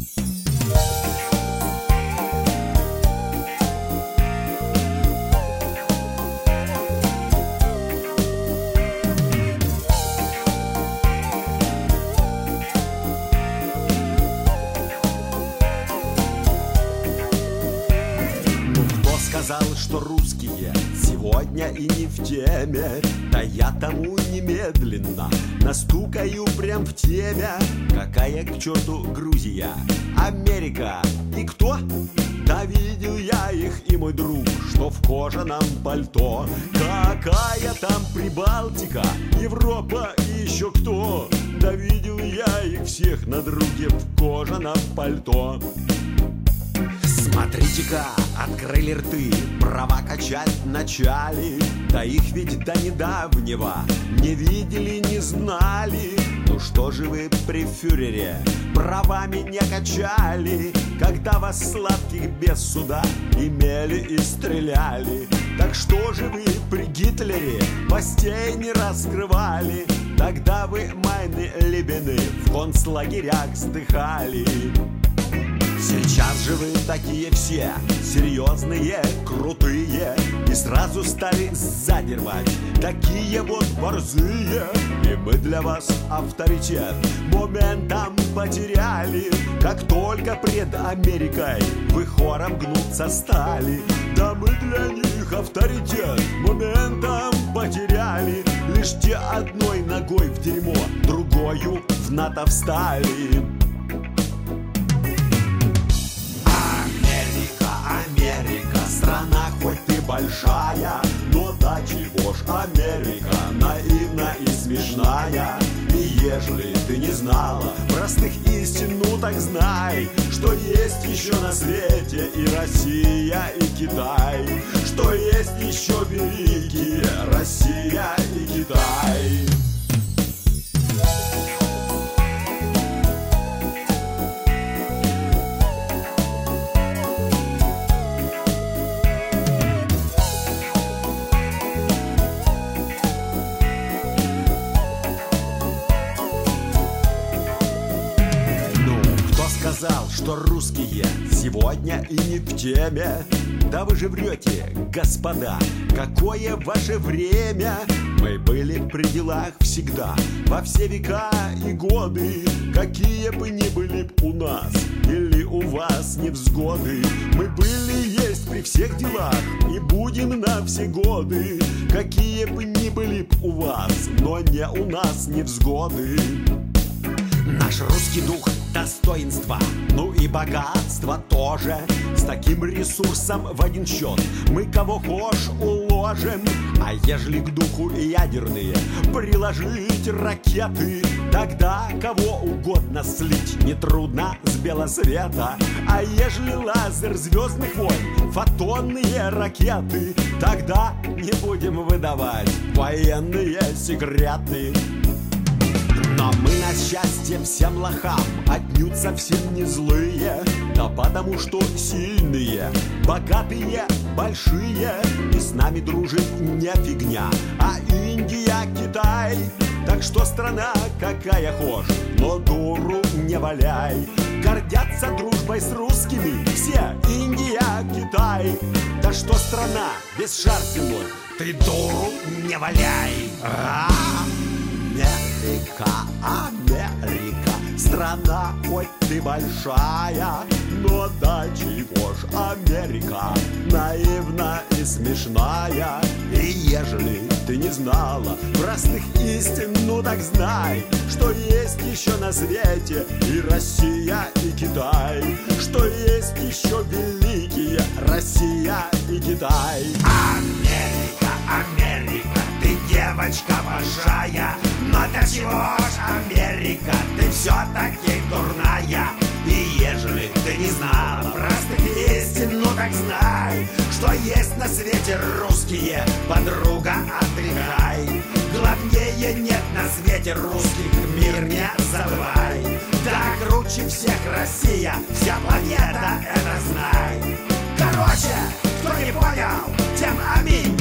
Сказал, что русские сегодня и не в теме. Да я тому немедленно настукаю прям в теме. Какая к черту Грузия, Америка и кто? Да видел я их и мой друг, что в кожаном пальто. Какая там Прибалтика, Европа и еще кто? Да видел я их всех на друге в кожаном пальто. Смотрите-ка, открыли рты, права качать начали. Да их ведь до недавнего не видели, не знали. Ну что же вы при фюрере правами не качали, когда вас сладких без суда имели и стреляли? Так что же вы при Гитлере постей не раскрывали, тогда вы майны либены в концлагерях сдыхали? Сейчас же вы такие все серьезные, крутые, и сразу стали сзади рвать, такие вот борзые. И мы для вас авторитет моментом потеряли, как только пред Америкой вы хором гнуться стали. Да мы для них авторитет моментом потеряли, лишь те одной ногой в дерьмо, другою в НАТО встали. Америка, страна хоть ты большая, но да чего ж Америка наивна и смешная. И ежели ты не знала простых истин, ну так знай, что есть еще на свете и Россия, и Китай, что есть еще великие Россия и Китай. Сказал, что русские сегодня и не в теме. Да вы же врете, господа, какое ваше время? Мы были при делах всегда, во все века и годы. Какие бы ни были б у нас или у вас невзгоды, мы были, есть при всех делах и будем на все годы. Какие бы ни были б у вас, но не у нас невзгоды. Наш русский дух — достоинства, ну и богатство тоже. С таким ресурсом в один счет мы кого хошь уложим. А ежели к духу ядерные приложить ракеты, тогда кого угодно слить нетрудно с белосвета. А ежели лазер звездных войн, фотонные ракеты, тогда не будем выдавать военные секреты. Но мы на счастье всем лохам отнюдь совсем не злые, да потому что сильные, богатые, большие, и с нами дружит не фигня, а Индия, Китай. Так что страна какая хошь, но дуру не валяй. Гордятся дружбой с русскими все Индия, Китай. Да что страна без шарфиной, ты дуру не валяй. Америка, Америка, страна хоть ты большая, но да чего ж Америка наивна и смешная. И ежели ты не знала простых истин, ну так знай, что есть еще на свете и Россия, и Китай, что есть еще великие Россия и Китай. Америка, Америка, ты девочка большая, но до чего ж Америка, ты все-таки дурная. И ежели ты не знала простых истин, ну так знай, что есть на свете русские, подруга, отдыхай. Главнее нет на свете русских, мир не забывай. Да круче всех Россия, вся планета это знай. Короче, кто не понял, тем аминь.